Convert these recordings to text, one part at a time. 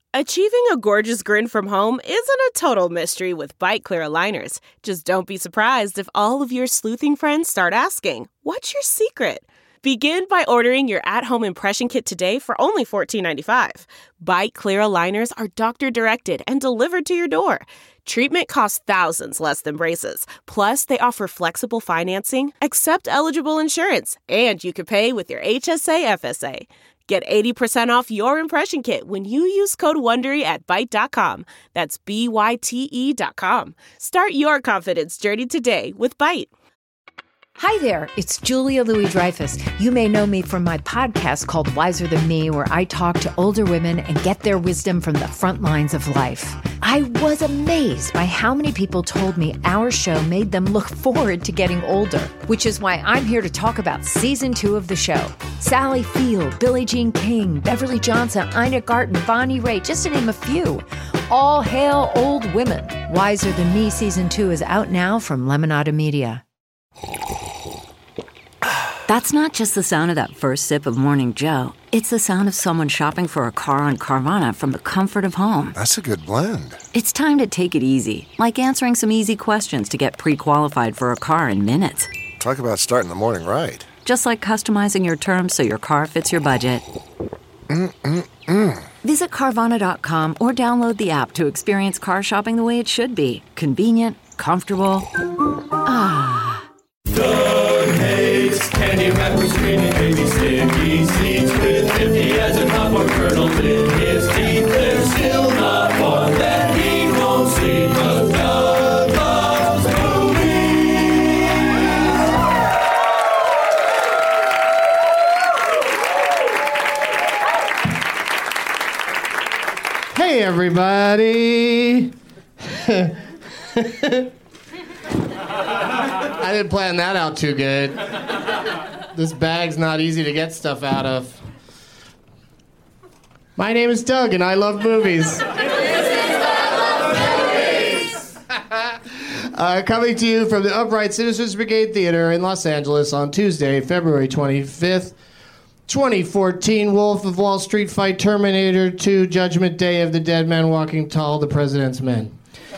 Achieving a gorgeous grin from home isn't a total mystery with Byte Clear aligners. Just don't be surprised if all of your sleuthing friends start asking, "What's your secret?" Begin by ordering your at-home impression kit today for only $14.95. Byte Clear aligners are doctor-directed and delivered to your door. Treatment costs thousands less than braces. Plus, they offer flexible financing, accept eligible insurance, and you can pay with your HSA FSA. Get 80% off your impression kit when you use code WONDERY at Byte.com. That's BYTE.com. Start your confidence journey today with Byte. Hi there, it's Julia Louis-Dreyfus. You may know me from my podcast called Wiser Than Me, where I talk to older women and get their wisdom from the front lines of life. I was amazed by how many people told me our show made them look forward to getting older, which is why I'm here to talk about season 2 of the show. Sally Field, Billie Jean King, Beverly Johnson, Ina Garten, Bonnie Raitt, just to name a few. All hail old women. Wiser Than Me season 2 is out now from Lemonada Media. That's not just the sound of that first sip of Morning Joe. It's the sound of someone shopping for a car on Carvana from the comfort of home. That's a good blend. It's time to take it easy, like answering some easy questions to get pre-qualified for a car in minutes. Talk about starting the morning right. Just like customizing your terms so your car fits your budget. Visit Carvana.com or download the app to experience car shopping the way it should be. Convenient, comfortable. Doug hates candy wrappers, screaming baby sticky seeds with 50 as a popcorn kernel in his teeth. There's still not one that he won't see, 'cause Doug loves movies. Hey, everybody. I didn't plan that out too good. This bag's not easy to get stuff out of. My name is Doug, and I love movies. Coming to you from the Upright Citizens Brigade Theater in Los Angeles on Tuesday, February 25th, 2014. Wolf of Wall Street fight Terminator 2, Judgment Day of the Dead Man Walking Tall, the President's Men.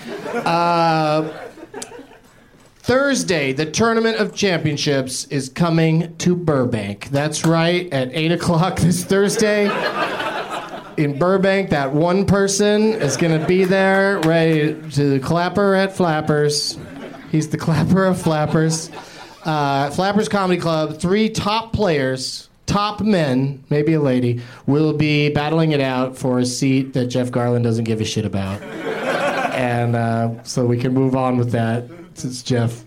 Thursday, the Tournament of Championships is coming to Burbank. That's right, at 8 o'clock this Thursday in Burbank. That one person is going to be there, ready to clapper at Flappers. He's the clapper of Flappers. Flappers Comedy Club, 3 top players, top men, maybe a lady, will be battling it out for a seat that Jeff Garlin doesn't give a shit about. And so we can move on with that. Since Jeff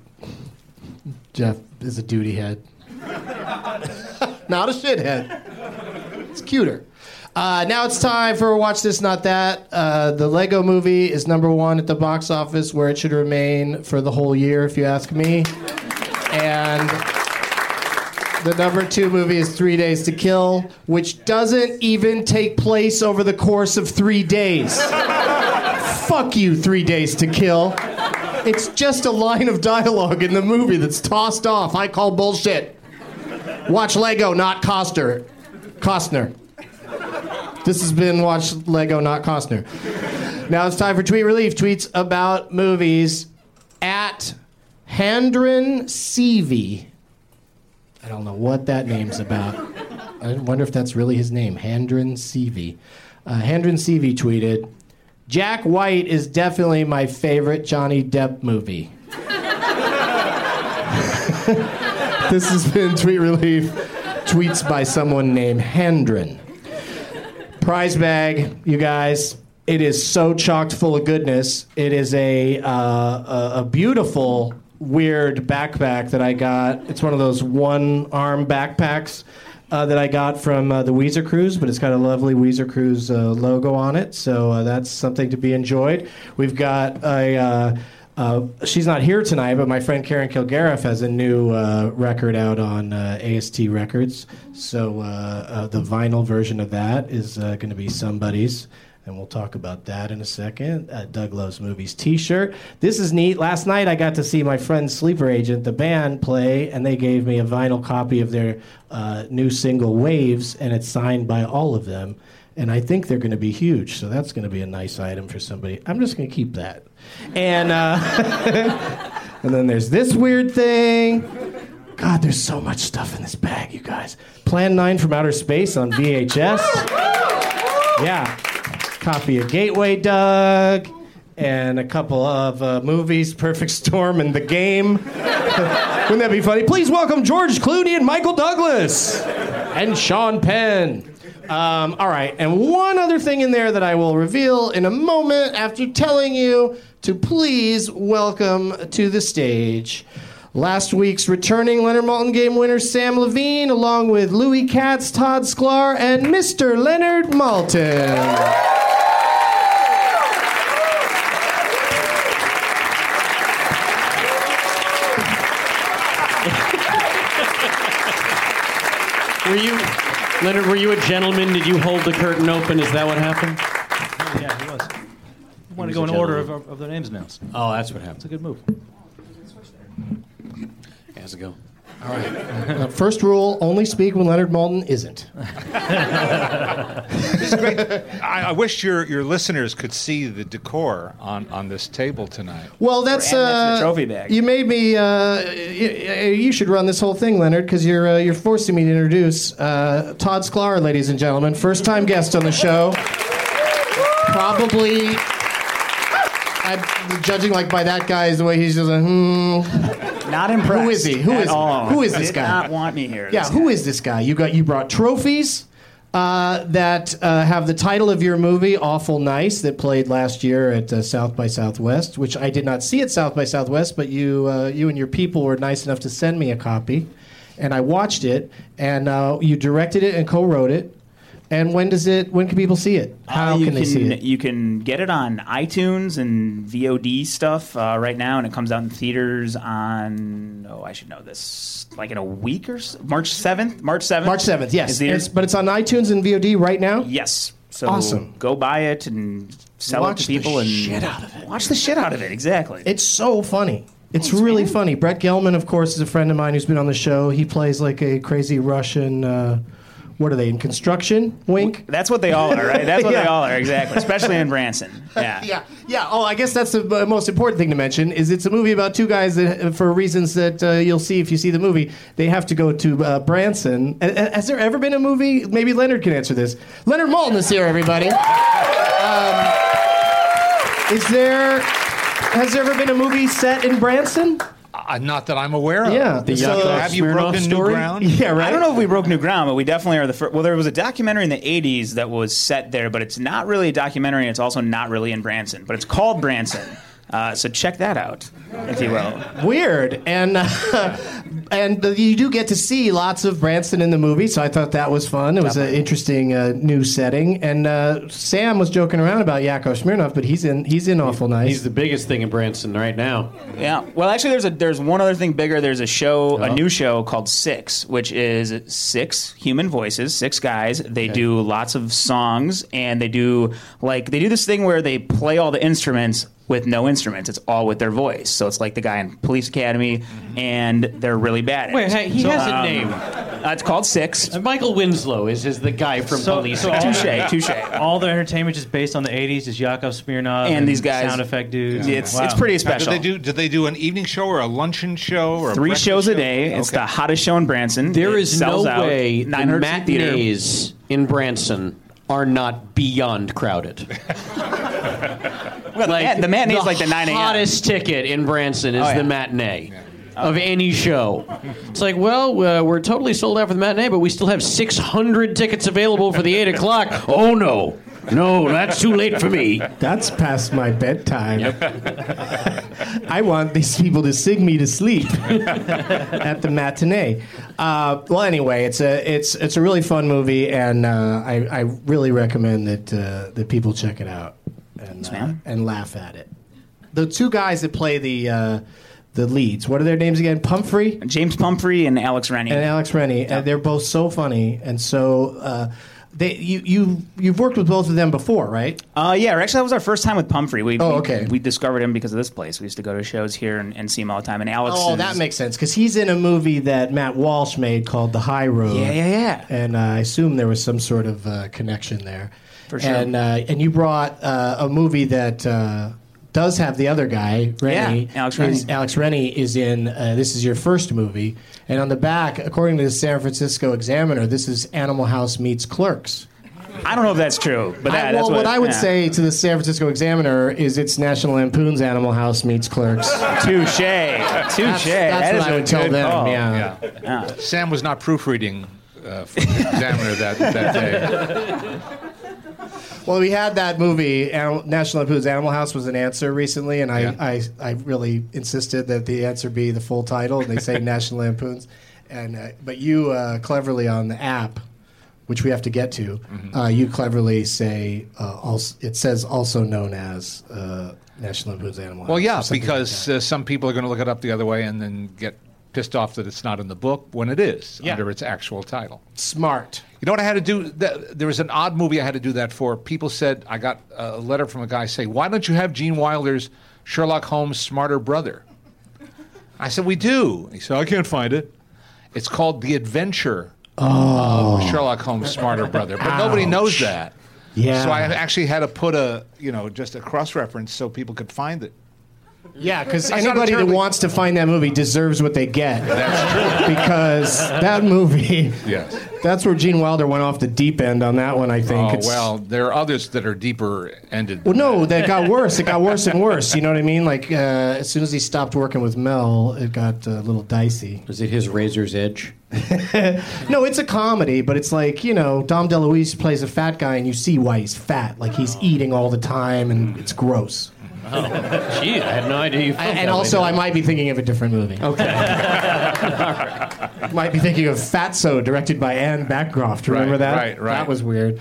is a duty head. Not a shithead. It's cuter. Now it's time for Watch This, Not That. The Lego Movie is #1 at the box office, where it should remain for the whole year, if you ask me. And the #2 movie is 3 Days to Kill, which doesn't even take place over the course of 3 days. Fuck you, 3 Days to Kill. It's just a line of dialogue in the movie that's tossed off. I call bullshit. Watch Lego, not Costner. This has been Watch Lego, not Costner. Now it's time for Tweet Relief. Tweets about movies at Handren Seavey. I don't know what that name's about. I wonder if that's really his name, Handren Seavey. Handren Seavey tweeted, "Jack White is definitely my favorite Johnny Depp movie." This has been Tweet Relief. Tweets by someone named Handren. Prize bag, you guys. It is so chocked full of goodness. It is a beautiful, weird backpack that I got. It's one of those one-arm backpacks that I got from the Weezer Cruise, but it's got a lovely Weezer Cruise logo on it, so that's something to be enjoyed. We've got she's not here tonight, but my friend Karen Kilgariff has a new record out on AST Records, so the vinyl version of that is going to be Somebody's, and we'll talk about that in a second. Doug Loves Movies t-shirt. This is neat. Last night I got to see my friend Sleeper Agent, the band, play, and they gave me a vinyl copy of their new single, Waves, and it's signed by all of them. And I think they're going to be huge, so that's going to be a nice item for somebody. I'm just going to keep that. And and then there's this weird thing. God, there's so much stuff in this bag, you guys. Plan 9 from Outer Space on VHS. Yeah. Copy of Gateway Doug. And a couple of movies, Perfect Storm and The Game. Wouldn't that be funny? Please welcome George Clooney and Michael Douglas. And Sean Penn. All right, and one other thing in there that I will reveal in a moment after telling you to please welcome to the stage last week's returning Leonard Maltin Game winner Sam Levine, along with Louis Katz, Todd Sklar, and Mr. Leonard Maltin. Leonard, were you a gentleman? Did you hold the curtain open? Is that what happened? Yeah, he was. I want to go in order of their names announced. Oh, that's what happened. It's a good move. How's it go? All right. First rule, only speak when Leonard Maltin isn't. This is great. I wish your listeners could see the decor on this table tonight. Well, that's the trophy bag. You made me. You should run this whole thing, Leonard, because you're forcing me to introduce Todd Sklar, ladies and gentlemen, first-time guest on the show. Probably, I'm judging by that guy, the way he's just Not impressed. Who is he? Who is this guy? Did not want me here. Yeah, who is this guy? You brought trophies that have the title of your movie, Awful Nice, that played last year at South by Southwest, which I did not see at South by Southwest, but you and your people were nice enough to send me a copy, and I watched it, and you directed it and co-wrote it. And when can people see it? How can they see it? You can get it on iTunes and VOD stuff right now, and it comes out in theaters on, I should know this, in a week or so? March 7th? March 7th, yes. But it's on iTunes and VOD right now? Yes. So awesome. Go buy it and sell it to people. Watch the shit out of it. Watch the shit out of it, exactly. It's so funny. It's really funny. Brett Gelman, of course, is a friend of mine who's been on the show. He plays a crazy Russian... what are they, in construction? Wink? That's what they all are, right? That's what they all are, exactly. Especially in Branson. Yeah. Yeah. Oh, I guess that's the most important thing to mention, is it's a movie about two guys that, for reasons that you'll see if you see the movie, they have to go to Branson. Has there ever been a movie? Maybe Leonard can answer this. Leonard Maltin is here, everybody. Has there ever been a movie set in Branson? Not that I'm aware of. Yeah. Have you broken new ground? Yeah, right. I don't know if we broke new ground, but we definitely are the first. Well, there was a documentary in the 80s that was set there, but it's not really a documentary, and it's also not really in Branson. But it's called Branson. So check that out, if you will. Weird. And you do get to see lots of Branson in the movie, so I thought that was fun. It was an interesting new setting. And Sam was joking around about Yakov Smirnoff, but he's in Awful Nice. He's the biggest thing in Branson right now. Yeah. Well, actually, there's one other thing bigger. There's a new show called Six, which is 6 human voices, 6 guys. They do lots of songs, and they do this thing where they play all the instruments with no instruments. It's all with their voice. So it's like the guy in Police Academy, and they're really bad at it. Wait, hey, he has a name. It's called Six. Michael Winslow is the guy from Police Academy. Touche. All their entertainment is based on the 80s. Is Yakov Smirnoff and these guys, sound effect dudes. Yeah. It's pretty special. Do they do an evening show or a luncheon show? Or 3 shows a day. Okay. It's the hottest show in Branson. There is no way the 900 matinees in Branson are not beyond crowded. Well, the matinee is like the 9 a.m. The hottest ticket in Branson is the matinee of any show. It's like, we're totally sold out for the matinee, but we still have 600 tickets available for the 8 o'clock. Oh, no. No, that's too late for me. That's past my bedtime. I want these people to sing me to sleep at the matinee. Well, anyway, it's a really fun movie, and I really recommend that people check it out and laugh at it. The 2 guys that play the leads, what are their names again? James Pumphrey and Alex Rennie. And they're both so funny and so. You've worked with both of them before, right? Yeah, actually, that was our first time with Pumphrey. Okay. We discovered him because of this place. We used to go to shows here and see him all the time. And Alex. Oh, that makes sense because he's in a movie that Matt Walsh made called The High Road. Yeah. And I assume there was some sort of connection there. For sure. And you brought a movie that does have the other guy, Rennie. Yeah, Alex Rennie. Alex Rennie is in. This is your first movie, and on the back, according to the San Francisco Examiner, this is Animal House meets Clerks. I don't know if that's true, but that's what I would say to the San Francisco Examiner is it's National Lampoon's Animal House meets Clerks. Touche. That's what I would tell them. Call. Yeah. Sam was not proofreading for the Examiner that day. Well, we had that movie, National Lampoon's Animal House was an answer recently, and I really insisted that the answer be the full title, and they say National Lampoon's. But you cleverly on the app, which we have to get to, you cleverly say, it says also known as National Lampoon's Animal House. Well, yeah, because some people are going to look it up the other way and then get pissed off that it's not in the book when it is under its actual title. Smart. You know what I had to do? There was an odd movie I had to do that for. People said, I got a letter from a guy saying, why don't you have Gene Wilder's Sherlock Holmes' Smarter Brother? I said, we do. He said, I can't find it. It's called The Adventure of Sherlock Holmes' Smarter Brother. But nobody knows that. Yeah. So I actually had to put just a cross-reference so people could find it. Yeah, because anybody that wants to find that movie deserves what they get. That's true. Because that movie, yes, that's where Gene Wilder went off the deep end on that one, I think. Oh, well, there are others that are deeper ended. Well, no, that got worse. It got worse and worse. You know what I mean? Like, as soon as he stopped working with Mel, it got a little dicey. Is it his Razor's Edge? No, it's a comedy, but it's like, Dom DeLuise plays a fat guy, and you see why he's fat. Like, he's eating all the time, and it's gross. Oh, gee, I had no idea you felt And also, I might be thinking of a different movie. Okay. Might be thinking of Fatso, directed by Anne Bancroft. Remember that? Right. That was weird.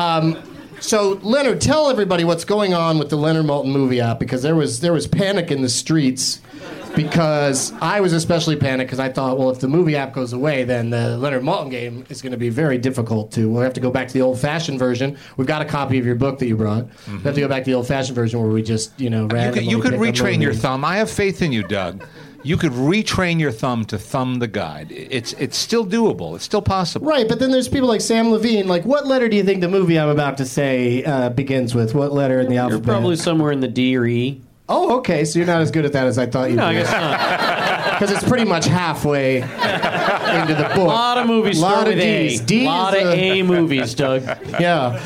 So, Leonard, tell everybody what's going on with the Leonard Maltin movie app, because there was panic in the streets. Because I was especially panicked because I thought, well, if the movie app goes away, then the Leonard Maltin game is going to be very difficult to. We'll have to go back to the old-fashioned version. We've got a copy of your book that you brought. We'll have to go back to the old-fashioned version where we just, randomly You could pick a retrain your movie. thumb. I have faith in you, Doug. You could retrain your thumb to thumb the guide. It's still doable. It's still possible. Right, but then there's people like Sam Levine. Like, what letter do you think the movie I'm about to say begins with? What letter in the alphabet? You're probably somewhere in the D or E. Oh, okay. So you're not as good at that as I thought you were. No, I guess not. Because it's pretty much halfway into the book. A lot of movies start with D's. A. A lot of A movies, Doug. Yeah.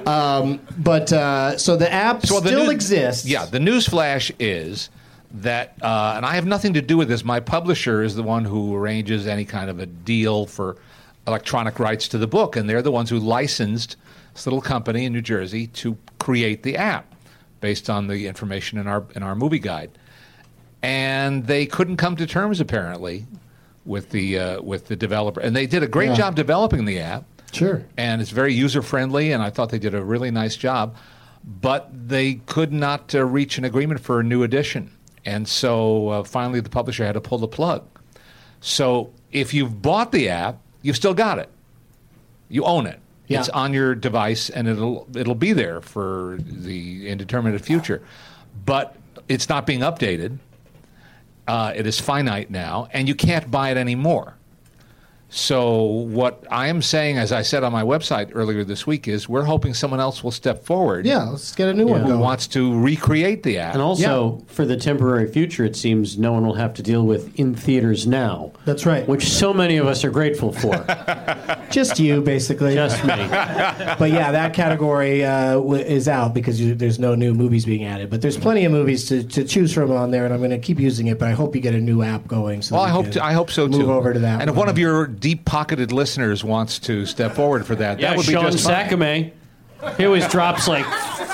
So the app still exists. Yeah, the news flash is that, and I have nothing to do with this, my publisher is the one who arranges any kind of a deal for electronic rights to the book, and they're the ones who licensed this little company in New Jersey to create the app based on the information in our movie guide. And they couldn't come to terms, apparently, with the developer. And they did a great job developing the app. Sure. And it's very user-friendly, and I thought they did a really nice job. But they could not reach an agreement for a new edition. And so finally the publisher had to pull the plug. So if you've bought the app, you've still got it. You own it. Yeah. It's on your device, and it'll be there for the indeterminate future. But it's not being updated. It is finite now, and you can't buy it anymore. So what I am saying, as I said on my website earlier this week, is we're hoping someone else will step forward. Yeah, let's get a new one who going. wants to recreate the app. And also, for the temporary future, it seems no one will have to deal with in theaters now. That's right. Which so many of us are grateful for. Just you, basically. Just me. But yeah, that category is out because there's no new movies being added. But there's plenty of movies to choose from on there, and I'm going to keep using it. But I hope you get a new app going. So well, I hope so too. Move over to that. And if one of your deep-pocketed listeners wants to step forward for that, that would be Sean just fine. Sakame. He always drops like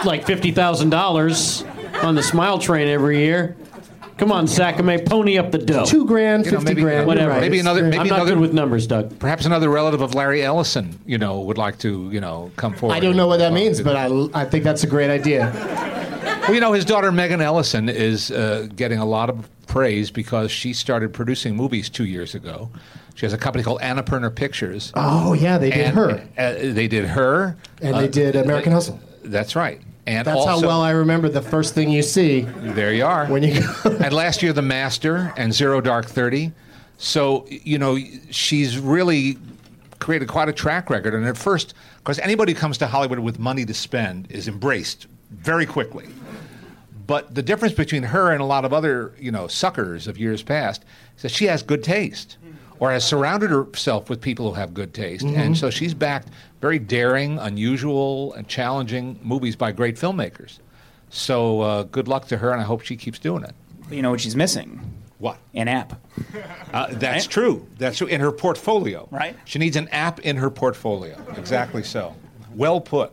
$50,000 on the Smile Train every year. Come on, Sakame, pony up the dough. $2 grand, $50,000, whatever. Right. Maybe another. I'm not good with numbers, Doug. Perhaps another relative of Larry Ellison, would like to, come forward. I don't know what that means, but I think that's a great idea. Well, his daughter Megan Ellison is getting a lot of praise because she started producing movies 2 years ago. She has a company called Annapurna Pictures. Oh, yeah, they did her. They did her. And they did American Hustle. That's right. And that's also, how well I remember the first thing you see. There you are. When you go. And last year, The Master and Zero Dark 30. So, she's really created quite a track record. And at first, because anybody who comes to Hollywood with money to spend is embraced very quickly. But the difference between her and a lot of other, suckers of years past is that she has good taste, or has surrounded herself with people who have good taste. Mm-hmm. And so she's backed very daring, unusual, and challenging movies by great filmmakers. So good luck to her, and I hope she keeps doing it. You know what she's missing? What? An app. That's true. That's true. In her portfolio. Right. She needs an app in her portfolio. Exactly so. Well put.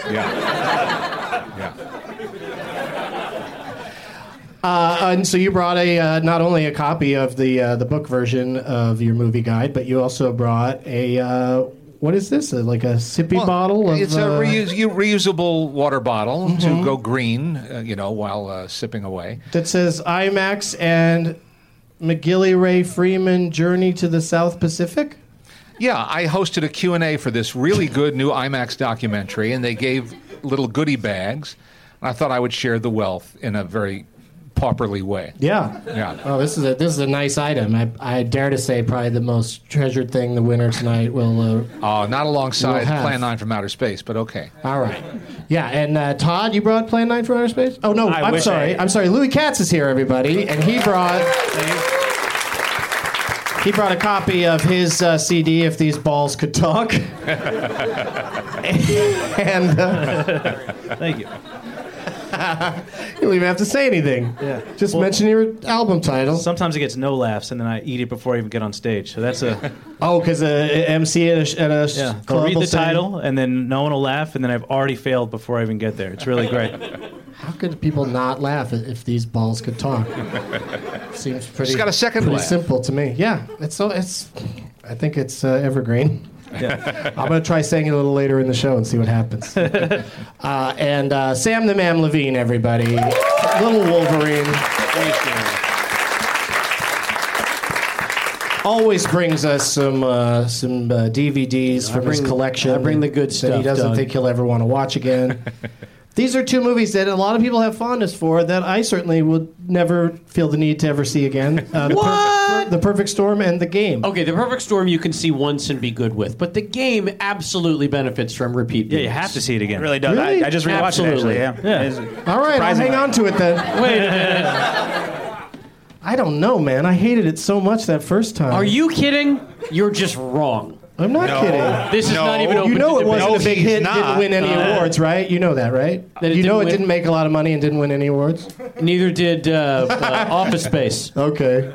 Yeah. And so you brought not only a copy of the book version of your movie guide, but you also brought a what is this? Like a sippy bottle? It's a reusable water bottle to go green, while sipping away. That says IMAX and McGilly Ray Freeman Journey to the South Pacific? Yeah, I hosted a Q&A for this really good new IMAX documentary, and they gave little goodie bags. And I thought I would share the wealth in a very pauperly way. Yeah. Oh, this is a nice item. I dare to say probably the most treasured thing the winner tonight will. Not alongside Plan 9 from Outer Space, but okay. All right. Yeah, and Todd, you brought Plan 9 from Outer Space? Oh no, I'm sorry. Louis Katz is here, everybody, and he brought a copy of his CD, If These Balls Could Talk. And thank you. You don't even have to say anything. Yeah. Just mention your album title. Sometimes it gets no laughs, and then I eat it before I even get on stage. So that's a... Oh, because MC at a club I'll read will the say, title, and then no one will laugh, and then I've already failed before I even get there. It's really great. How could people not laugh if these balls could talk? Seems pretty. It's got a second pretty laugh. simple to me. Yeah, it's. I think it's evergreen. Yeah. I'm going to try saying it a little later in the show and see what happens. And Sam the Man Levine, everybody. Little Wolverine. Always brings us some DVDs from his collection. I bring the good stuff, that he doesn't Doug. think he'll ever want to watch again. These are two movies that a lot of people have fondness for that I certainly would never feel the need to ever see again. The Perfect Storm and The Game. Okay, The Perfect Storm you can see once and be good with, but The Game absolutely benefits from repeat viewings. Yeah, you have to see it again. It really does. Really? I just rewatched Absolutely. it, actually. Yeah. All right, I'll hang on to it then. Wait a minute. I don't know, man. I hated it so much that first time. Are you kidding? You're just wrong. I'm not kidding. This is not even open You know to it debate. wasn't a big he's hit, not. didn't win any awards, right? You know that, right? That it You know didn't it win? didn't make a lot of money and didn't win any awards? Neither did Office Space. Okay.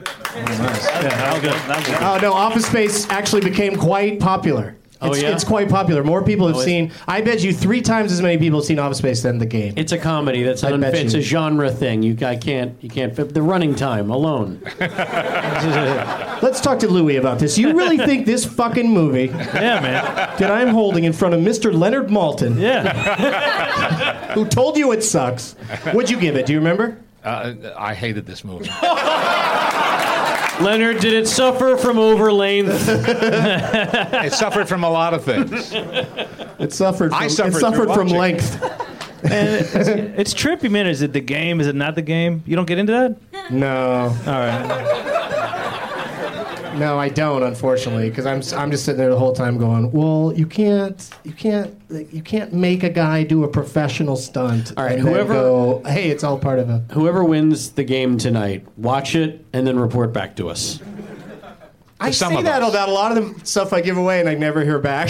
Oh, no, Office Space actually became quite popular. Oh, yeah? It's quite popular. More people have seen... I bet you 3 times as many people have seen Office Space than The Game. It's a comedy. That's I bet it's you. a genre thing. You can't fit the running time alone. Let's talk to Louis about this. You really think this fucking movie Yeah, man. that I'm holding in front of Mr. Leonard Maltin, Yeah. who told you it sucks, what'd you give it? Do you remember? I hated this movie. Leonard, did it suffer from overlength? It suffered from a lot of things. It suffered from, I suffered it suffered through from watching. length. It's trippy, man. Is it The Game? Is it not The Game? You don't get into that? No. All right. No, I don't, unfortunately, because I'm just sitting there the whole time going, well, you can't make a guy do a professional stunt. All right, and then whoever- go, hey, it's all part of a. Whoever wins the game tonight, watch it and then report back to us. I some say of that us. about a lot of the stuff I give away, and I never hear back.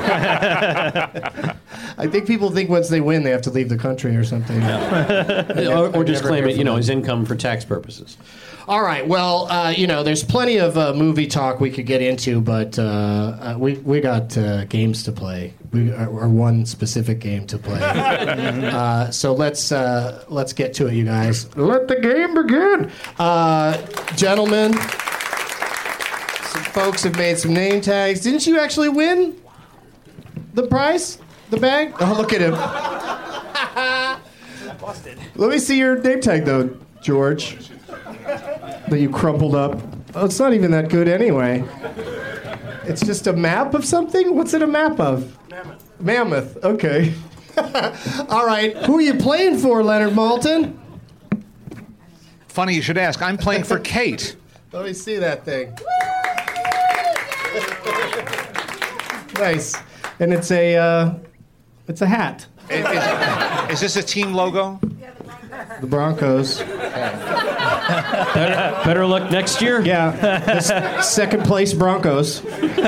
I think people think once they win, they have to leave the country or something. Or just never claim hear it, from them. as income for tax purposes. All right. Well, there's plenty of movie talk we could get into, but we got games to play. Or one specific game to play. So let's get to it, you guys. Let the game begin, gentlemen. Some folks have made some name tags. Didn't you actually win the prize, the bag? Oh, look at him. Let me see your name tag, though, George. That you crumpled up. Oh, it's not even that good anyway. It's just a map of something? What's it a map of? Mammoth. Okay. All right. Who are you playing for, Leonard Maltin? Funny you should ask. I'm playing for Kate. Let me see that thing. Nice. And it's a hat. Is this a team logo? The Broncos. Better luck next year. Yeah. The second place Broncos.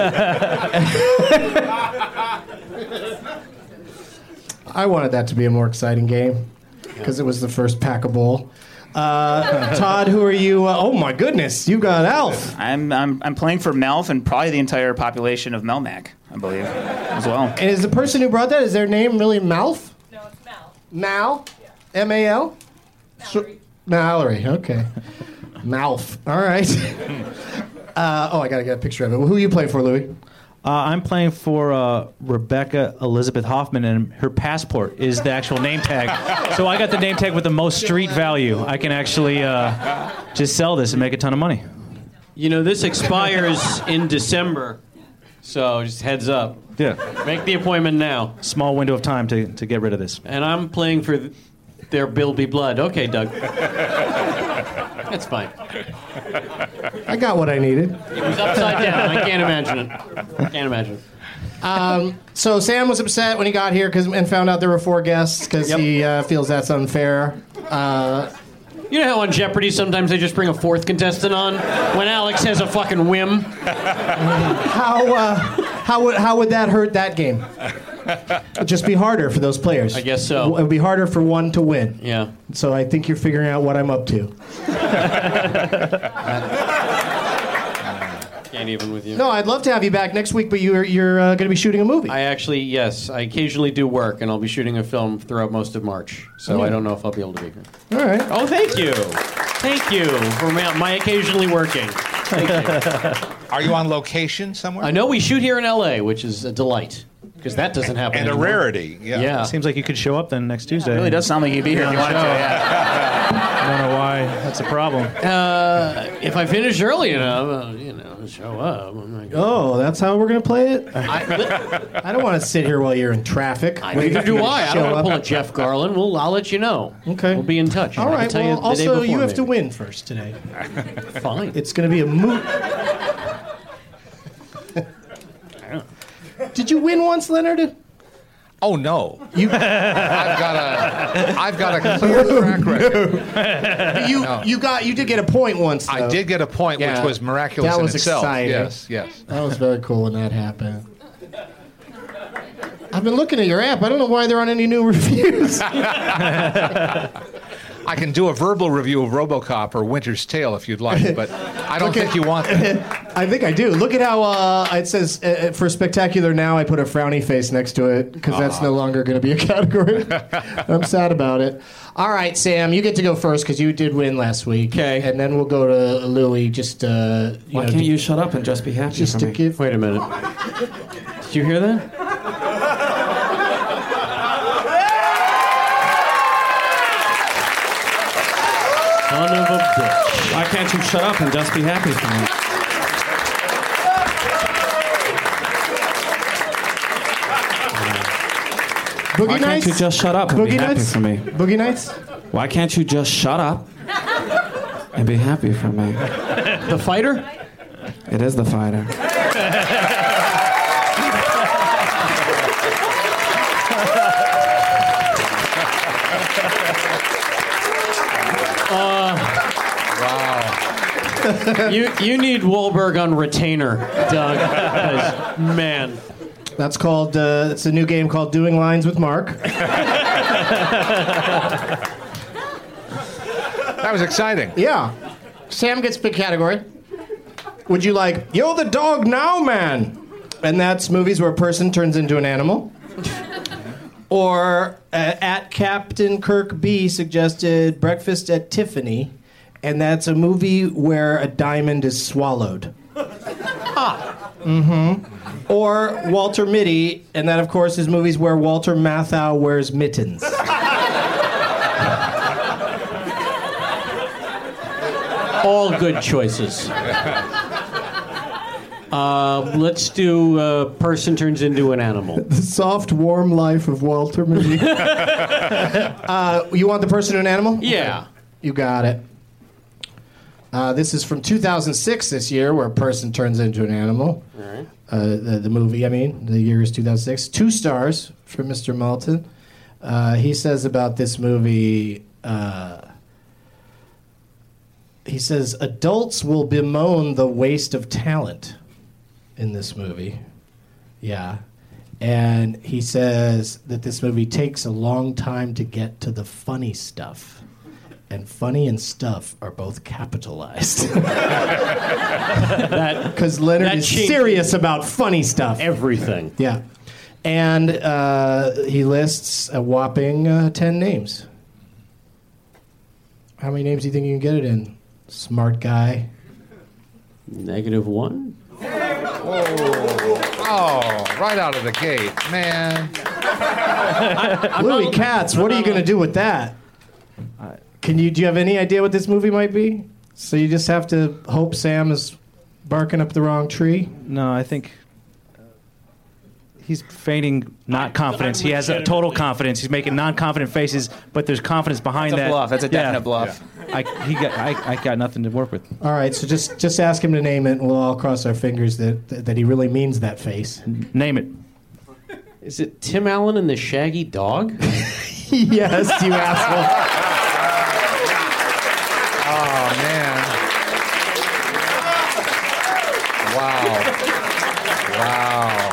I wanted that to be a more exciting game because it was the first Pack-a-Bowl. Todd, who are you? Oh my goodness, you got Alf. I'm playing for Melf and probably the entire population of Melmac, I believe, as well. And is the person who brought that, is their name really Malf? No, it's Mal. Mal? Yeah. M-A-L? Mallory, okay. Malf, all right. I gotta get a picture of it. Well, who are you playing for, Louis? I'm playing for Rebecca Elizabeth Hoffman, and her passport is the actual name tag. So I got the name tag with the most street value. I can actually just sell this and make a ton of money. You know, this expires in December, so just heads up. Yeah. Make the appointment now. Small window of time to get rid of this. And I'm playing for their Bill Be Blood. Okay, Doug. That's fine. I got what I needed. It was upside down. I can't imagine it. Can't imagine it. So Sam was upset when he got here and found out there were 4 guests because he feels that's unfair. You know how on Jeopardy sometimes they just bring a 4th contestant on when Alex has a fucking whim? How would that hurt that game? It'd just be harder for those players. I guess so. It would be harder for one to win. Yeah. So I think you're figuring out what I'm up to. Can't even with you. No, I'd love to have you back next week, but you're going to be shooting a movie. Yes. I occasionally do work, and I'll be shooting a film throughout most of March. So I don't know if I'll be able to be here. All right. Oh, thank you. Thank you for my occasionally working. Thank you. Are you on location somewhere? I know we shoot here in L.A., which is a delight. Because that doesn't happen And anymore. a rarity. Yeah. Seems like you could show up then next Tuesday. It really does sound like you'd be here if you wanted to. Yeah. I don't know why. That's a problem. If I finish early enough, show up. Oh, that's how we're going to play it? I don't want to sit here while you're in traffic. Neither do I. I don't want to pull a Jeff Garland. I'll let you know. Okay. We'll be in touch. All right. Tell you Well, the day also, before, you have to maybe. win first today. Fine. It's going to be a moot. Did you win once, Leonard? Oh no! I've got a clear track record. You did get a point once. Though. I did get a point, which was miraculous that in was itself. Exciting. Yes. That was very cool when that happened. I've been looking at your app. I don't know why there aren't any new reviews. I can do a verbal review of RoboCop or Winter's Tale if you'd like, but I don't think you want that. I think I do. Look at how it says for Spectacular Now. I put a frowny face next to it because that's no longer going to be a category. I'm sad about it. All right, Sam, you get to go first because you did win last week. Okay, and then we'll go to Louis. Why can't you shut up and just be happy? Just for to me? give. Wait a minute. Did you hear that? Son of a bitch. Why can't you shut up and just be happy for me? Boogie Why Nights? can't you just shut up and be Boogie happy Nights? for me? Boogie Nights? Why can't you just shut up and be happy for me? The Fighter? It is The Fighter. You need Wahlberg on retainer, Doug. 'Cause, man. That's called. It's a new game called Doing Lines with Mark. That was exciting. Yeah. Sam gets big category. Would you like, You're the dog now, man? And that's movies where a person turns into an animal. Or at Captain Kirk B suggested Breakfast at Tiffany, and that's a movie where a diamond is swallowed. Or Walter Mitty, and that, of course, is movies where Walter Matthau wears mittens. All good choices. Let's do person turns into an animal. The soft, warm life of Walter Mitty. You want the person to an animal? Yeah. Okay. You got it. This is from 2006 this year, where a person turns into an animal. All right. The movie, I mean, the year is 2006. 2 stars for Mr. Malton. He says about this movie, he says, adults will bemoan the waste of talent in this movie. Yeah. And he says that this movie takes a long time to get to the funny stuff. And funny and stuff are both capitalized. Because Leonard is serious about funny stuff. Everything. Yeah. And he lists a whopping 10 names. How many names do you think you can get it in? Smart guy. -1. Oh, right out of the gate, man. Louis Katz, what are you going to do with that? Do you have any idea what this movie might be? So you just have to hope Sam is barking up the wrong tree? No, I think he's feigning not confidence. He has a total confidence. He's making non-confident faces, but there's confidence behind that. That's a bluff. That's a definite bluff. I got nothing to work with. All right, so just ask him to name it, and we'll all cross our fingers that he really means that face. Name it. Is it Tim Allen and the Shaggy Dog? Yes, you asshole. Oh, man. Wow.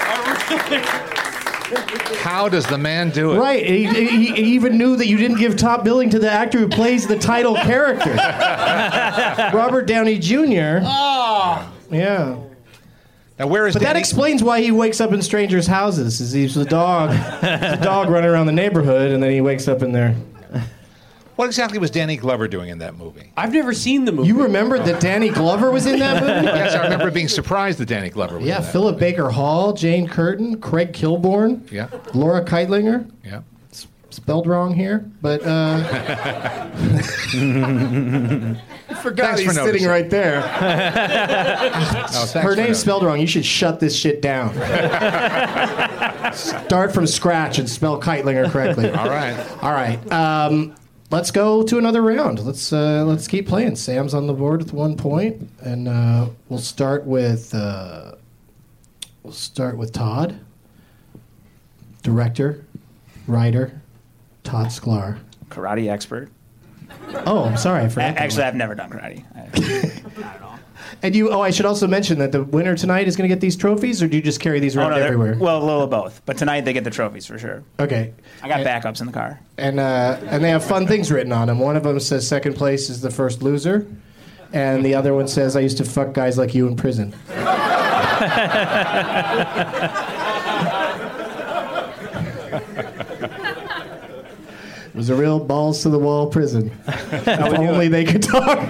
How does the man do it? Right. He even knew that you didn't give top billing to the actor who plays the title character. Robert Downey Jr. Oh. Yeah. Now, where is But that explains why he wakes up in strangers' houses. Is he's the dog running around the neighborhood, and then he wakes up in there. What exactly was Danny Glover doing in that movie? I've never seen the movie. You remembered that Danny Glover was in that movie? Yes, I remember being surprised that Danny Glover was in that. Philip Baker Hall, Jane Curtin, Craig Kilborn, Laura Keitlinger. Yeah. Spelled wrong here, but I forgot he's sitting right there. Her name's spelled wrong. You should shut this shit down. Start from scratch and spell Keitlinger correctly. All right. Let's go to another round. Let's keep playing. Sam's on the board with 1 point, and we'll start with Todd, director, writer, Todd Sklar. Karate expert. Oh, I'm sorry. I forgot. Actually, I've never done karate. Not at all. And I should also mention that the winner tonight is going to get these trophies, or do you just carry these around everywhere? Well, a little of both. But tonight they get the trophies for sure. Okay. I got backups in the car. And they have fun things written on them. One of them says second place is the first loser, and the other one says I used to fuck guys like you in prison. It was a real balls to the wall prison. If only they could talk.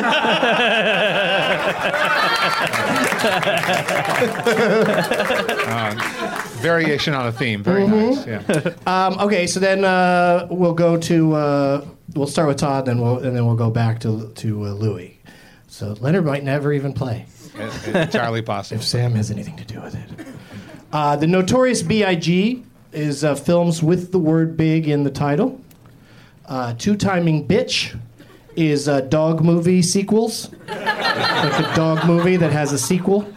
Variation on a theme. Very nice. Yeah. Okay, so then we'll go to we'll start with Todd, then we'll go back to Louis. So Leonard might never even play. Entirely possible. If Sam has anything to do with it. The Notorious B.I.G. is films with the word big in the title. Two-Timing Bitch is dog movie sequels. Like a dog movie that has a sequel.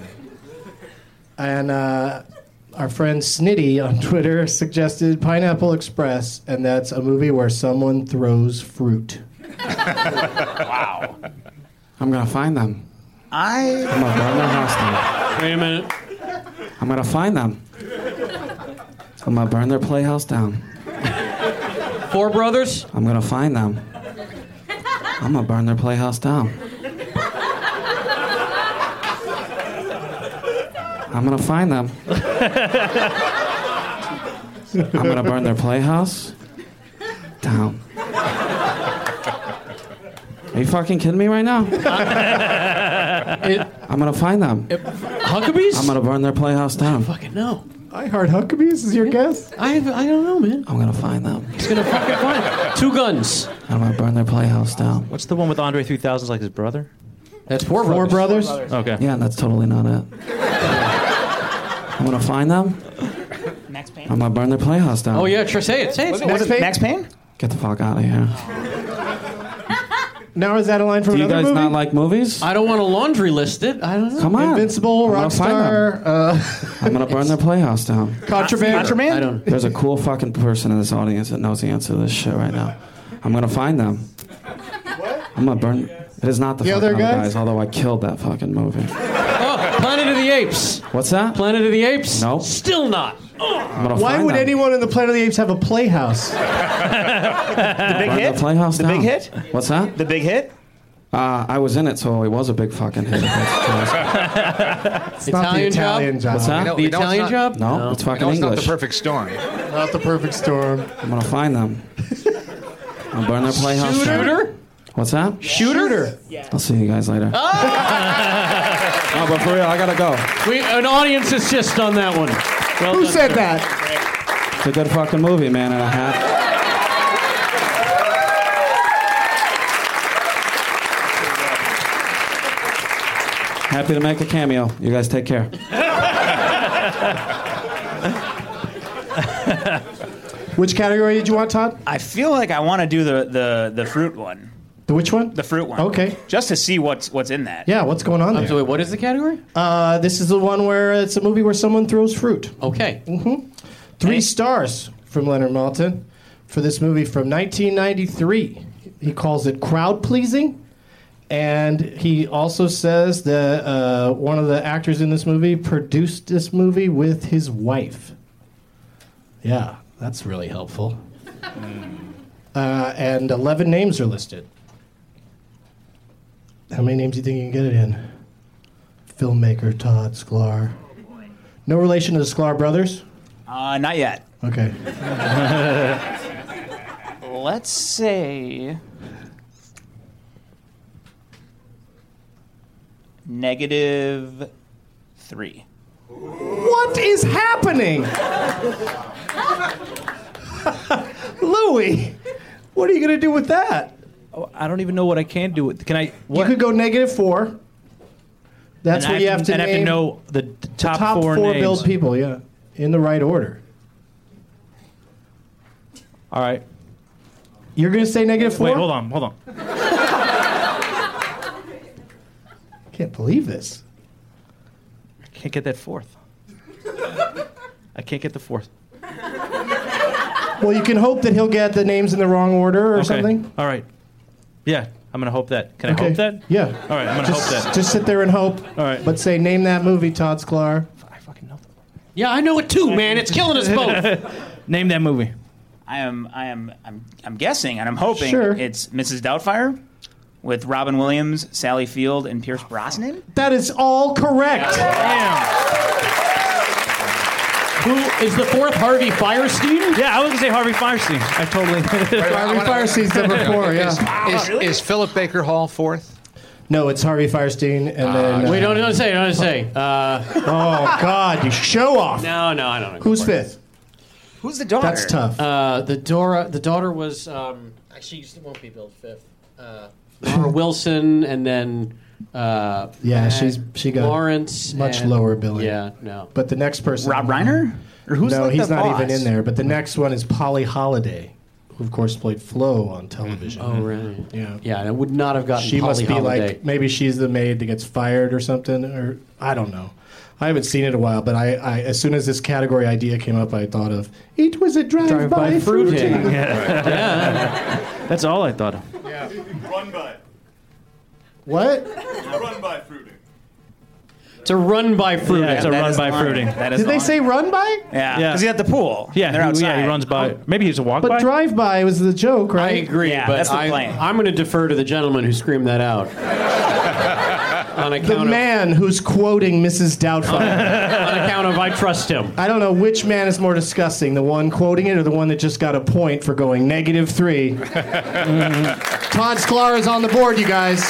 And our friend Snitty on Twitter suggested Pineapple Express, and that's a movie where someone throws fruit. Wow. I'm going to find them. I'm going to burn their house down. Wait a minute. I'm going to find them. I'm going to burn their playhouse down. Four Brothers? I'm going to find them. I'm going to burn their playhouse down. I'm going to find them. I'm going to burn their playhouse down. Are you fucking kidding me right now? I'm going to find them. Huckabees? I'm going to burn their playhouse down. Fucking no. I Heart Huckabees is your guess? I don't know, man. I'm going to find them. He's going to fucking find 2 guns. I'm going to burn their playhouse down. What's the one with Andre 3000's like his brother? That's Four Four Brothers. Brothers? Okay. Yeah, that's totally not it. I'm gonna find them. Max Payne. I'm gonna burn their playhouse down. Oh yeah, say it. Was it Max Payne? Get the fuck out of here. Now is that a line from Do you another guys movie? not like movies? I don't want to laundry list it. I don't know. Come on. Invincible, I'm gonna find them. Rockstar, I'm gonna burn their playhouse down. Contraband. Contraband? I don't. There's a cool fucking person in this audience that knows the answer to this shit right now. I'm gonna find them. What? I'm gonna burn. It is not the fucking other other guys? guys, although I killed that fucking movie. Oh, Planet of the Apes. What's that? Planet of the Apes. No. Still not. I'm gonna Why find would them. anyone in the Planet of the Apes have a playhouse? The big Burn hit? the playhouse The down. big hit? What's that? The big hit? I was in it, so it was a big fucking hit. It's not the Italian job? Italian job. What's that? know- The we know it's Italian not- job? No, it's fucking No, it's not English. the perfect storm. Not the perfect storm. I'm gonna find them. I'll burn their playhouse down. Shooter? What's that? Shooter. I'll see you guys later. No, but for real, I gotta go. An audience assist on that one. Well Who done, said sir. that? It's a good fucking movie, man, and a half. Happy to make a cameo. You guys take care. Which category did you want, Todd? I feel like I want to do the fruit one. The which one? The fruit one. Okay. Just to see what's in that. Yeah, what's going on there? So wait, what is the category? This is the one where it's a movie where someone throws fruit. Okay. 3 stars from Leonard Maltin for this movie from 1993. He calls it crowd pleasing. And he also says that one of the actors in this movie produced this movie with his wife. Yeah, that's really helpful. And 11 names are listed. How many names do you think you can get it in? Filmmaker Todd Sklar. No relation to the Sklar brothers? Not yet. Okay. Let's say -3. What is happening? Louis, what are you going to do with that? Oh, I don't even know what I can do. Can I? You could go -4. That's And what I you have to and I have to name know the the top, top four four names. billed people, yeah, in the right order. All right. You're going to say -4? Wait, hold on. Can't believe this. I can't get that fourth. I can't get the fourth. Well, you can hope that he'll get the names in the wrong order or something. All right. Yeah, I'm gonna hope that. Can I Okay. hope that? Yeah. All right, I'm gonna Just, hope that. just sit there and hope. All right. But say, name that movie, Todd Sklar. I fucking know. Yeah, I know it too, man. It's killing us both. Name that movie. I'm guessing and I'm hoping Sure. it's Mrs. Doubtfire with Robin Williams, Sally Field, and Pierce Brosnan. That is all correct. Who is the fourth? Harvey Firestein? Yeah, I was gonna say Harvey Firestein. I totally. Harvey Firestein's number 4, yeah. Is Philip Baker Hall fourth? No, it's Harvey Firestein, and then... Wait, don't say. Oh, God, you show off. No, I don't know. Who's fifth? Who's the daughter? That's tough. The daughter was actually she won't be billed fifth. Laura Wilson, and then Yeah, she got Lawrence, much and- lower billing. Yeah, no. But the next person... Rob Reiner? Or who's no, like he's the not boss? even in there. But the next one is Polly Holiday, who, of course, played Flo on television. Oh, really? Yeah. Yeah, and I would not have gotten She Polly must be Holiday. like, maybe she's the maid that gets fired or something, or I don't know. I haven't seen it in a while, but I as soon as this category idea came up, I thought of, it was a drive-by fruiting. Yeah. That's all I thought of. Yeah. Run by. What? Run by fruiting. It's a run by fruiting. Yeah, it's a That run is by the line. fruiting. That is Did the they line. say run by? Yeah, Yeah. because he's at the pool. Yeah, they're outside. he runs by. Maybe he's a walk by. But drive-by was the joke, I right? agree, Yeah, but that's the plan. I'm going to defer to the gentleman who screamed that out. On The account man who's quoting Mrs. Doubtfire. on account of I trust him. I don't know which man is more disgusting, the one quoting it or the one that just got a point for going -3. Todd Sklar is on the board, you guys.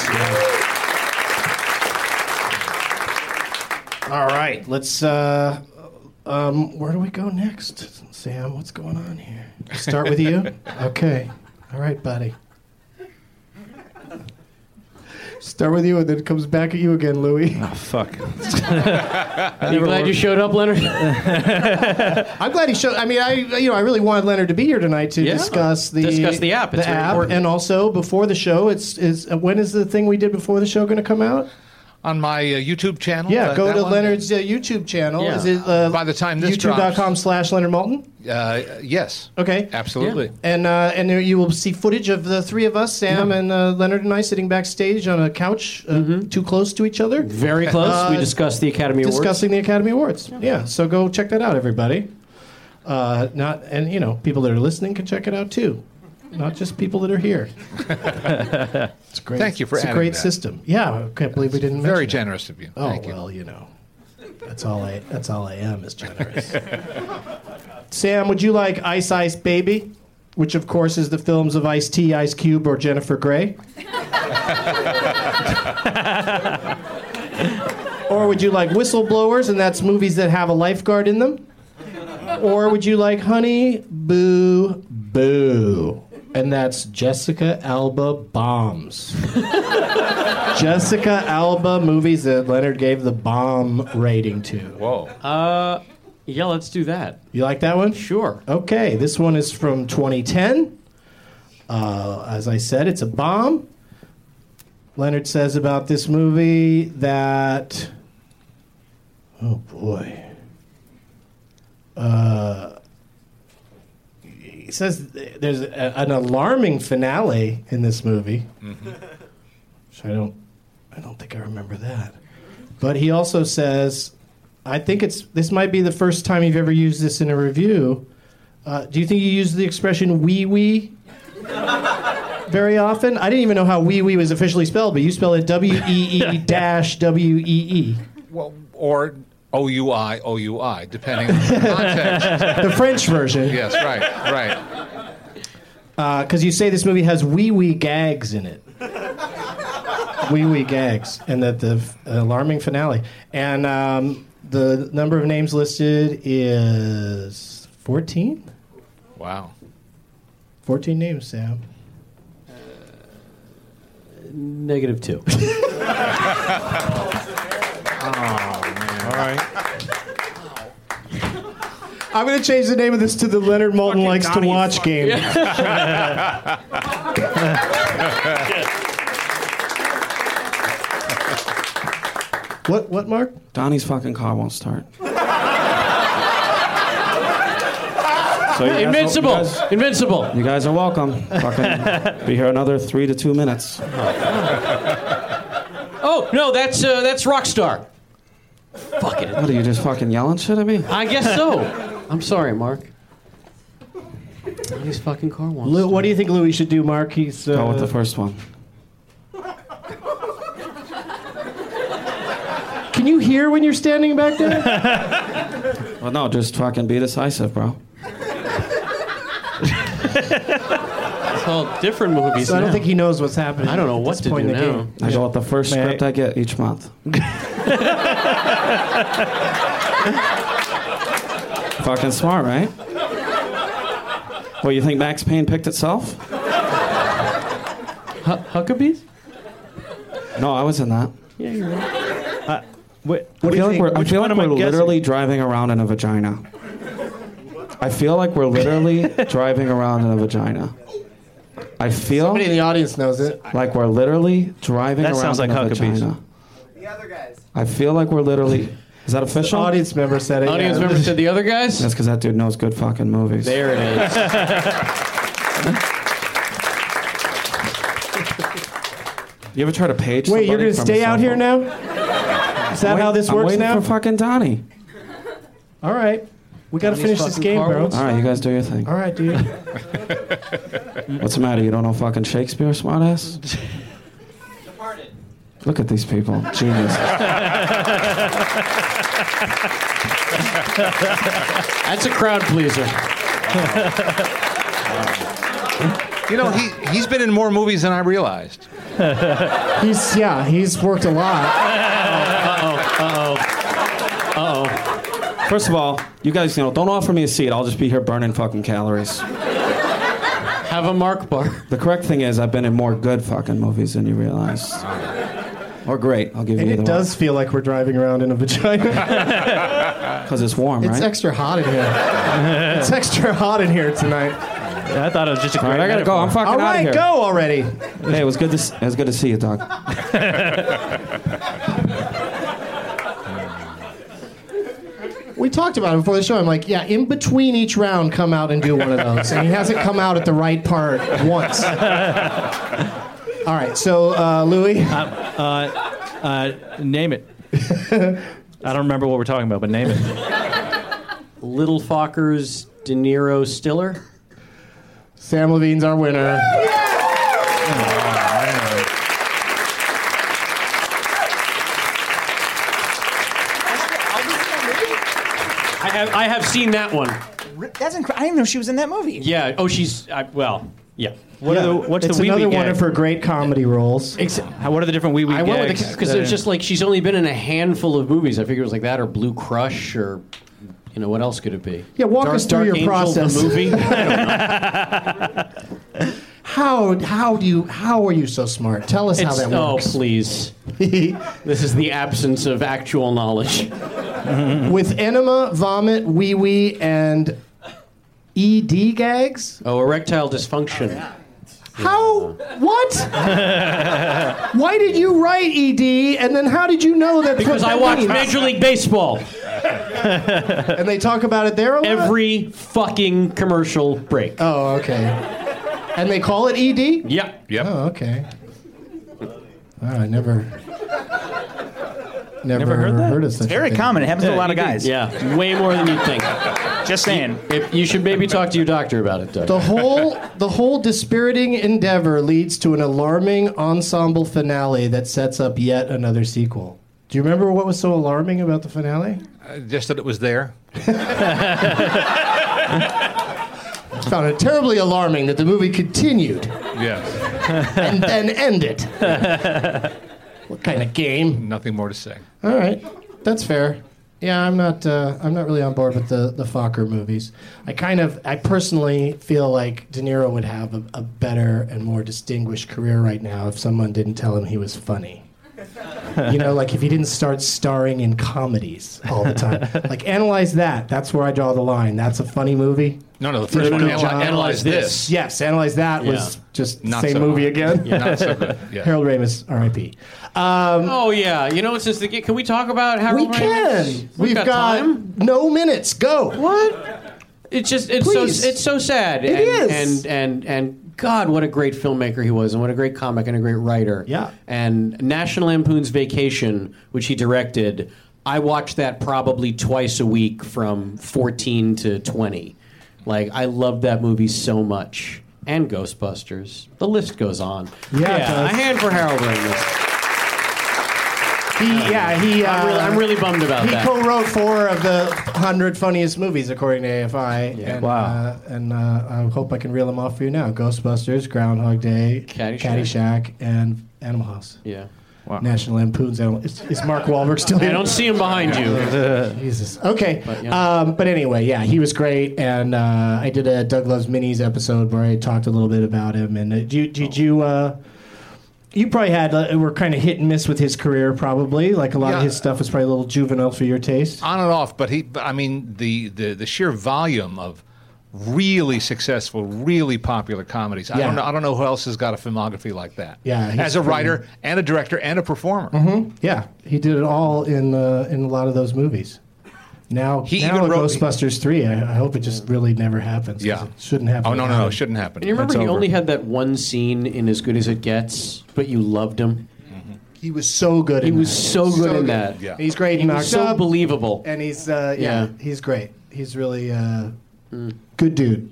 All right, let's. Where do we go next, Sam? What's going on here? Start with you. Okay. All right, buddy. Start with you, and then it comes back at you again, Louis. Oh, fuck. Are you glad you showed up, Leonard? I'm glad he showed. I mean, I really wanted Leonard to be here tonight to discuss the app. It's the very app, important. and also before the show. When is the thing we did before the show going to come out? On my YouTube channel. Yeah, go that to one? Leonard's YouTube channel. Yeah. Is it By the time this drops. YouTube.com/Leonard Maltin? Yes. Okay. Absolutely. And there you will see footage of the three of us, Sam and Leonard and I, sitting backstage on a couch, too close to each other. Very close. We discussed the Academy Awards. Discussing the Academy Awards. Yeah. So go check that out, everybody. People that are listening can check it out too. Not just people that are here. It's great. Thank you for It's a adding great that. system. Yeah, I can't believe we didn't. Very mention generous of you. that. Thank you. Well, that's all I am is generous. Sam, would you like Ice Ice Baby, which of course is the films of Ice-T, Ice Cube, or Jennifer Grey? Or would you like Whistleblowers, and that's movies that have a lifeguard in them? Or would you like Honey Boo Boo? And that's Jessica Alba bombs. Jessica Alba movies that Leonard gave the bomb rating to. Whoa. Yeah, let's do that. You like that one? Sure. Okay, this one is from 2010. As I said, it's a bomb. Leonard says about this movie that... Oh, boy. He says there's an alarming finale in this movie. Which I don't think I remember that. But he also says, I think this might be the first time you've ever used this in a review. Do you think you use the expression wee-wee very often? I didn't even know how wee-wee was officially spelled, but you spell it W-E-E-W-E-E. Well, or O-U-I, depending on the context. The French version. Yes, right. Because you say this movie has wee-wee gags in it. Wee-wee gags. And that the alarming finale. And the number of names listed is 14? Wow. 14 names, Sam. -2. All right. I'm going to change the name of this to the Leonard Maltin Likes to Watch game. What, Mark? Donnie's fucking car won't start. So you guys- Invincible. Invincible. You guys are welcome. Fucking be here another 3 to 2 minutes. Oh, no, that's Rockstar. Fuck it. What are you just fucking yelling shit at me? I guess so. I'm sorry, Mark. His fucking car wants. What do you think Louis should do, Mark? He's Go with the first one. Can you hear when you're standing back there? Well, no, just fucking be decisive, bro. It's all different movies. So I don't now. think he knows what's happening. I don't know at what this to point do in the now. game. I go with the first script I get each month. Fucking smart, right? What, you think Max Payne picked itself? Huckabees? No, I was in that. Yeah, you're right. I feel like we're literally driving around in a vagina. I feel like we're literally driving around in a vagina. I feel Somebody in the audience knows it. like we're literally driving That around sounds like in a Huckabees. vagina. I feel like we're literally... Is that official? Audience member said it. Audience member said the other guys? That's because that dude knows good fucking movies. There it is. You ever try to page Wait, you're somebody going to from stay a cell out here phone? now? Is that how this I'm works waiting now? for fucking Donnie. All right. We got to finish this game, bro. All right, you guys do your thing. All right, dude. What's the matter? You don't know fucking Shakespeare, smartass? Look at these people. Genius. That's a crowd pleaser. You know, he's been in more movies than I realized. He's worked a lot. Uh-oh. First of all, you guys, don't offer me a seat. I'll just be here burning fucking calories. Have a Mark bar. The correct thing is, I've been in more good fucking movies than you realize. Or great. I'll give you And either it does feel like we're driving around in a vagina. Because it's warm, right? It's extra hot in here. It's extra hot in here tonight. Yeah, I thought it was just a All great right, I gotta go. I'm fucking All out of right, here. go already. Hey, it was good to see you, dog. We talked about it before the show. I'm like, yeah, in between each round, come out and do one of those. And he hasn't come out at the right part once. All right, so Louis. Name it. I don't remember what we're talking about, but name it. Little Fockers, De Niro, Stiller. Sam Levine's our winner. I have seen that one. That's incredible. I didn't even know she was in that movie. Yeah. Oh, she's well. Yeah. What's it's the another wee-wee one gag? of her great comedy roles. What are the different wee-wee I went gags? with because it's just like she's only been in a handful of movies. I figured it was like that or Blue Crush or what else could it be? Yeah, walk us through your Angel, process. The movie. I don't know. How are you so smart? Tell us how that works. Oh, please. This is the absence of actual knowledge. With enema, vomit, wee-wee, and ED gags? Oh, erectile dysfunction. How? What? Why did you write ED, and then how did you know that? Because I watched Major League Baseball. And they talk about it there a lot? Every fucking commercial break. Oh, okay. And they call it ED? Yeah. Yep. Oh, okay. I never heard of such It's very a thing. common. It happens to a lot of guys. Yeah, way more than you think. Just saying. You should maybe talk to your doctor about it, Doug. The whole dispiriting endeavor leads to an alarming ensemble finale that sets up yet another sequel. Do you remember what was so alarming about the finale? Just that it was there. I found it terribly alarming that the movie continued Yes. and then ended. What kind of game? Nothing more to say. All right, that's fair. Yeah, I'm not really on board with the Fokker movies. I personally feel like De Niro would have a better and more distinguished career right now if someone didn't tell him he was funny. Like if he didn't start starring in comedies all the time. Like, analyze that. That's where I draw the line. That's a funny movie. No, the first one, Analyze This. Yes, Analyze That was just the Not same so movie good. again. Yeah, not so good. Yeah. Harold Ramis, R.I.P. Oh yeah, can we talk about Harold We Ramis? can. We've got time. no minutes. Go. What? It's Please. so sad. It is. And God, what a great filmmaker he was, and what a great comic and a great writer. Yeah. And National Lampoon's Vacation, which he directed, I watched that probably twice a week from 14 to 20. Like, I loved that movie so much. And Ghostbusters. The list goes on. Yeah, it does. a hand for Harold Ramis. I'm really bummed about He that. co-wrote 4 of the 100 funniest movies according to AFI. Yeah. And, Wow. I hope I can reel them off for you now. Ghostbusters, Groundhog Day, Caddyshack, and Animal House. Yeah. Wow. National Lampoon's Animal. Is Mark Wahlberg still here? I don't see him behind you. Jesus. Okay. But, yeah. But anyway, yeah, he was great, and I did a Doug Loves Minis episode where I talked a little bit about him. And did you? You probably had were kind of hit and miss with his career, probably. Like a lot of his stuff was probably a little juvenile for your taste. On and off, but the sheer volume of really successful, really popular comedies. Yeah. I don't know who else has got a filmography like that. Yeah, he's as a writer and a director and a performer. Mm-hmm. Yeah, he did it all in a lot of those movies. Now even wrote Ghostbusters 3. I hope it just really never happens. 'Cause Yeah. it shouldn't happen. Oh no, it shouldn't happen. And you remember It's he over. only had that one scene in As Good as It Gets, but you loved him. He was so good. He in was that. so good in that. Yeah. He's great. He in was Knocked so Up, believable. and he's Yeah. he's great. He's really good dude.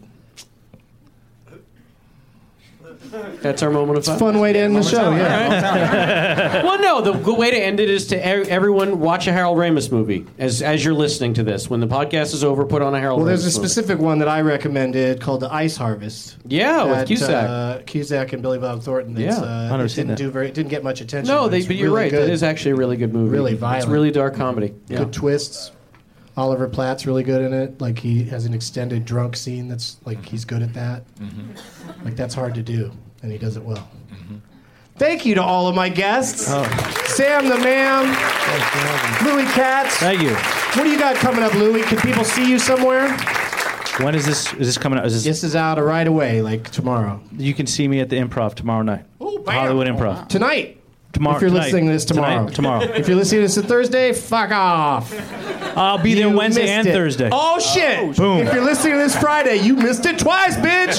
That's our moment of fun. Fun way to end the show. Yeah. Well, no, the good way to end it is to everyone watch a Harold Ramis movie as you're listening to this. When the podcast is over, put on a Harold Well, Ramis there's a movie. specific one that I recommended called The Ice Harvest. Yeah, with that, Cusack. Cusack and Billy Bob Thornton. Yeah. I've never seen that. It didn't get much attention. No, but it's but you're really right. Good. That is actually a really good movie. Really It's violent. really dark comedy. Yeah. Good twists. Oliver Platt's really good in it. Like he has an extended drunk scene that's like he's good at that. Mm-hmm. Like that's hard to do, and he does it well. Mm-hmm. Thank you to all of my guests. Sam the Ma'am, Louis Katz. Thank you. What do you got coming up, Louis? Can people see you somewhere? When is this? Is this coming out? This is out right away, like tomorrow. You can see me at the Improv tomorrow night. Oh, bam. Hollywood Improv. Tonight. Tomorrow. If you're tonight. listening to this tomorrow. Tomorrow. If you're listening to this on Thursday, fuck off. I'll be there Wednesday and Thursday. Oh, shit. Boom. If you're listening to this Friday, you missed it twice, bitch.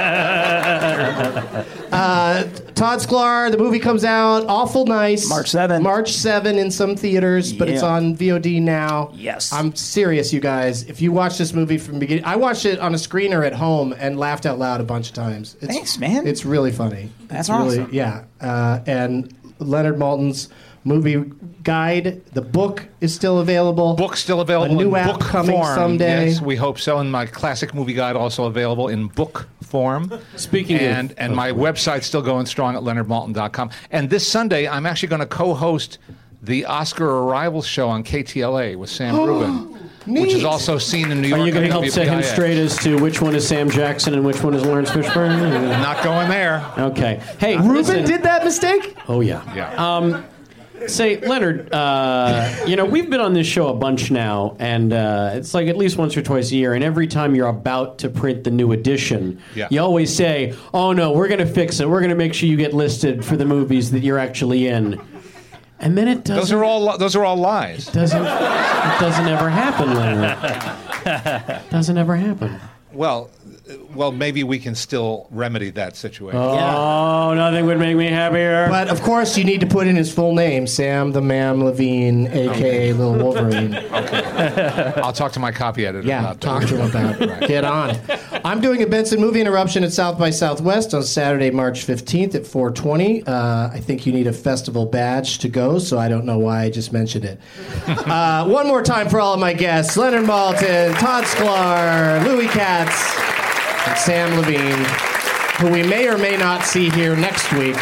Todd Sklar, the movie comes out awful nice. March 7th. March 7 in some theaters, but it's on VOD now. Yes. I'm serious, you guys. If you watch this movie from the beginning, I watched it on a screener at home and laughed out loud a bunch of times. Thanks, man. It's really funny. That's really, awesome. Yeah. And Leonard Maltin's movie guide, the book is still available. Book's still available. A new in app book coming form. someday. Yes, we hope so. And my classic movie guide also available in book form. Speaking and of my website's still going strong at leonardmaltin.com. And this Sunday, I'm actually going to co-host the Oscar Arrival show on KTLA with Sam Rubin, which is also seen in New York. Are you going to help set him WPIX. straight as to which one is Sam Jackson and which one is Lawrence Fishburne? Not going there. Okay. Hey, Rubin listen. did that mistake? Oh, yeah. Yeah. Say, Leonard, we've been on this show a bunch now, and it's like at least once or twice a year, and every time you're about to print the new edition, you always say, oh, no, we're going to fix it. We're going to make sure you get listed for the movies that you're actually in. And then it doesn't. Those are all lies. It doesn't ever happen, Leonard. Doesn't ever happen. Well, maybe we can still remedy that situation. Oh, nothing would make me happier. But of course, you need to put in his full name, Sam the Ma'am Levine, a.k.a. Little Wolverine. Okay. I'll talk to my copy editor. Yeah, about talk that. to him about it. Get on. I'm doing a Benson Movie Interruption at South by Southwest on Saturday, March 15th at 4:20. I think you need a festival badge to go, so I don't know why I just mentioned it. One more time for all of my guests: Leonard Maltin, Todd Sklar, Louis Katz, and Sam Levine, who we may or may not see here next week.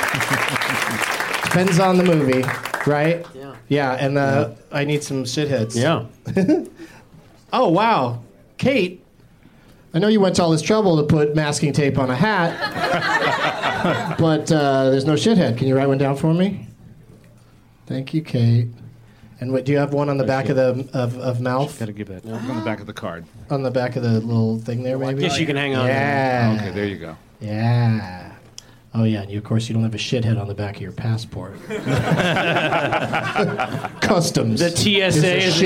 Depends on the movie, right? Yeah. Yeah, and I need some shitheads. Yeah. Oh, wow. Kate, I know you went to all this trouble to put masking tape on a hat, but there's no shithead. Can you write one down for me? Thank you, Kate. And what, do you have one on the back of the of mouth? Gotta give that. On the back of the card. On the back of the little thing there, maybe? Yes, you can hang on. Yeah. Okay, there you go. Yeah. Oh, yeah, and of course you don't have a shithead on the back of your passport. Customs. The TSA is a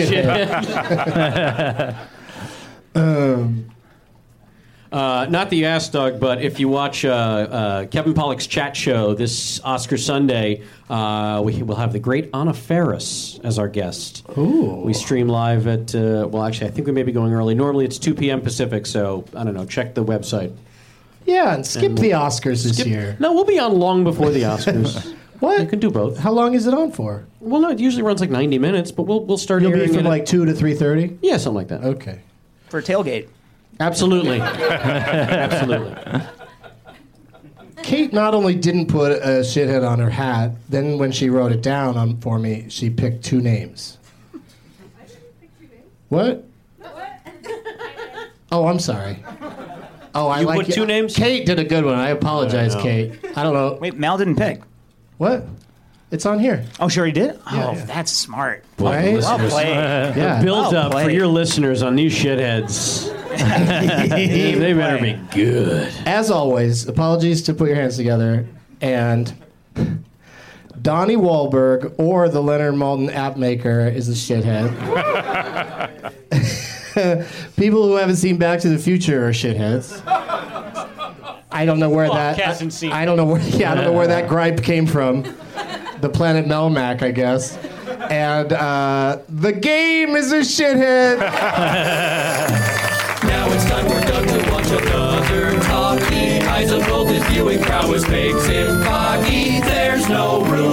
shithead. Not the ass dog, but if you watch Kevin Pollak's chat show this Oscar Sunday, we will have the great Anna Faris as our guest. Ooh. We stream live at, I think we may be going early. Normally it's 2 p.m. Pacific, so I don't know, check the website. Yeah, and skip the Oscars this year. No, we'll be on long before the Oscars. What? You can do both. How long is it on for? Well, no, it usually runs like 90 minutes, but we'll start You'll be airing from it like 2 to 3:30? Yeah, something like that. Okay. For a tailgate. Absolutely. Absolutely. Kate not only didn't put a shithead on her hat, then when she wrote it down for me, she picked 2 names. What? Oh, I'm sorry. Oh, I You like put 2 names? Kate did a good one. I apologize, Kate. I don't know. Wait, Mal didn't pick. What? It's on here. Oh, sure he did? Yeah, Oh, yeah. that's smart. Right? Well played. Yeah. The build up Well for played. your listeners on these shitheads. They better be good. As always, apologies to put your hands together. And Donnie Wahlberg or the Leonard Maltin app maker is a shithead. People who haven't seen Back to the Future are shitheads. I don't know where hasn't seen I don't know where. Yeah, I don't know where that gripe came from. The Planet Melmac, I guess. And the game is a shithead. Now it's time for Doug to watch another talkie. Eyes of gold, his viewing prowess makes him cocky. There's no room